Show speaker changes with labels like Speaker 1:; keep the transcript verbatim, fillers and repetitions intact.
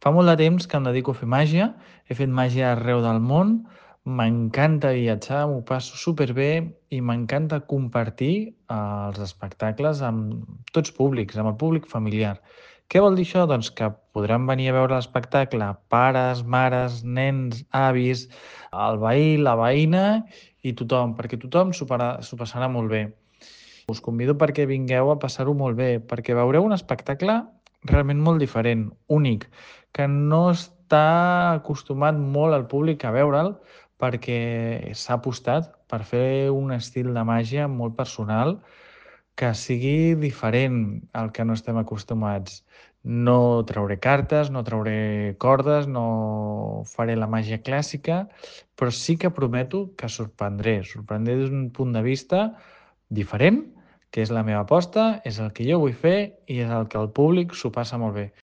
Speaker 1: Fa molt de temps que em dedico a fer màgia, he fet màgia arreu del món, m'encanta viatjar, m'ho passo superbé i m'encanta compartir eh, els espectacles amb tots públics, amb el públic familiar. Què vol dir això? Doncs que podran venir a veure l'espectacle pares, mares, nens, avis, el veí, la veïna i tothom, perquè tothom s'ho para- s'ho passarà molt bé. Us convido perquè vingueu a passar-ho molt bé, perquè veureu un espectacle realment molt diferent, únic, que no està acostumat molt al públic a veure'l perquè s'ha apostat per fer un estil de màgia molt personal que sigui diferent al que no estem acostumats. No trauré cartes, no trauré cordes, no faré la màgia clàssica, però sí que prometo que sorprendré, sorprendré des d'un punt de vista diferent, que és la meva aposta, és el que jo vull fer i és el que el públic s'ho passa molt bé.